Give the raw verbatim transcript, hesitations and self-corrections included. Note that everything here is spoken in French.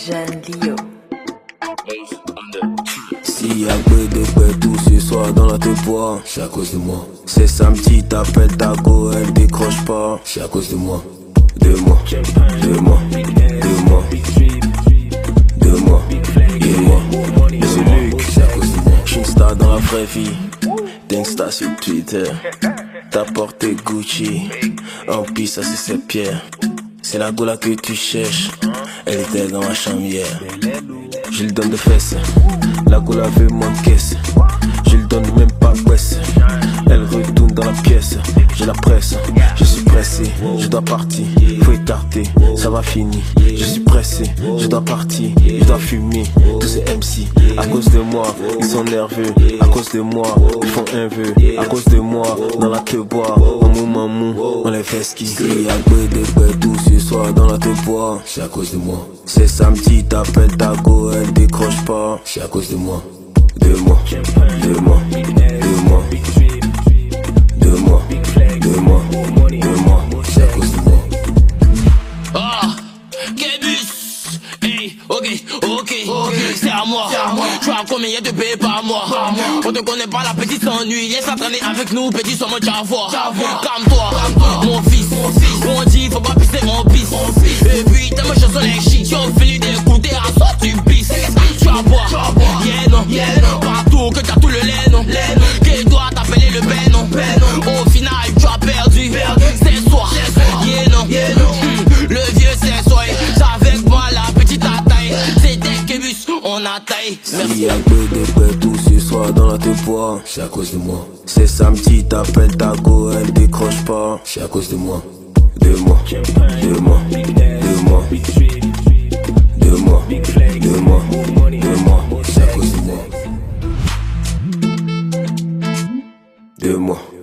Jeune Lio. S'il y a que des bêtes tout ce soir dans la bois, c'est à cause de moi. C'est samedi, t'appelles ta go, elle décroche pas, c'est à cause de moi. De moi, de moi, de moi, de moi, de moi. C'est Luc, c'est à cause de moi. J'suis une star dans la vraie vie, Gangsta sur Twitter. T'as porté Gucci, en pisse ça c'est cette pierre. C'est la gola que tu cherches, elle était dans ma chambre hier. Je lui donne de fesses, la gola veut moins de caisse. Je lui donne même pas presse, elle retourne dans la pièce. Je la presse, je suis pressé, je dois partir, faut écarter, ça va finir. Je suis pressé, je dois partir, je dois fumer. Tous ces M C, à cause de moi, ils sont nerveux. À cause de moi, ils font un vœu. À cause de moi, dans la te bois, en mou mamou, on les fait ski. Il y a que des bêtes tout ce soir dans la te bois, c'est à cause de moi. C'est samedi, t'appelles ta go, elle décroche pas, c'est à cause de moi. De moi, de moi, de moi, de moi, de moi, de moi, c'est à cause de moi. Ah, Kébus, hey, ok, ok, c'est à moi. Tu as combien de payé par mois? On te connaît pas, la petite s'ennuie. Laisse la traîner avec nous, petit, sois mon chavois. Calme-toi, mon fils. On dit, faut pas pisser mon pisse. Et puis, t'as ma chanson les shit. Tu as fini d'écouter, à soi tu pisses. Tu vas boire, yeah non, partout que t'as tout le lait non. Que toi t'appeler le ben non. Au final, tu as perdu. C'est soir, yeah non. Hmm, le vieux c'est soir. C'est avec moi la petite à taille. C'était Kébus, on a taille. S'il y a que des bêtes tout ce soir dans la te bois, c'est à cause de moi. C'est samedi, t'appelles ta go, elle décroche pas, c'est à cause de moi. De moi, de moi, de moi, de moi, de moi, de moi, c'est à cause de moi. De moi.